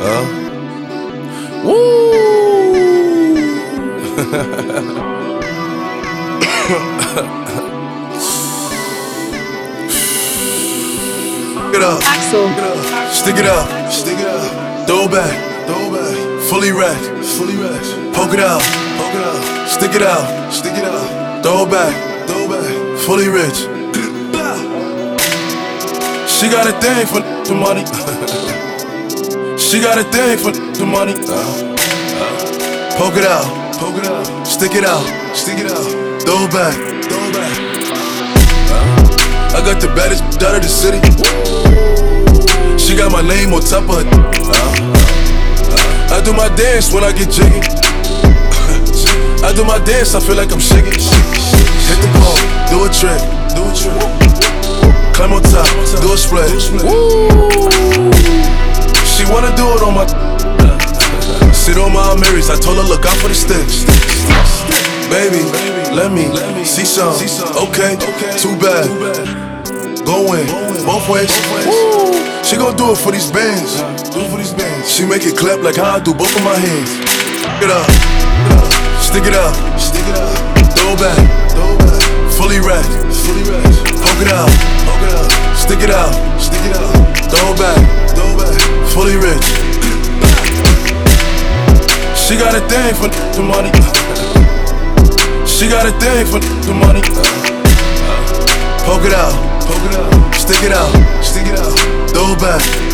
Woo! Stick it up, Axel. stick it up, stick it up. Throw it back, fully wrapped, poke it out, stick it out, stick it out. Throw it back, fully rich. She got a thing for the money. She got a thing for the money. Poke it out, stick it out, throw it back. I got the baddest out of the city. She got my name on top of her. I do my dance when I get jiggy. I do my dance, I feel like I'm shaking. Hit the pole, do a trick. Climb on top, do a split. She wanna do it on my. Sit on my Marys, I told her look out for the sticks. Baby, let me see some. Okay, too bad. Go in, both ways. She gon' do it for these bands. She make it clap like how I do both of my hands. Stick it up, throw it back, fully wrapped, poke it out, stick it out, throw it back, fully rich. She got a thing for the money. She got a thing for the money. Poke it out, stick it out, throw it back.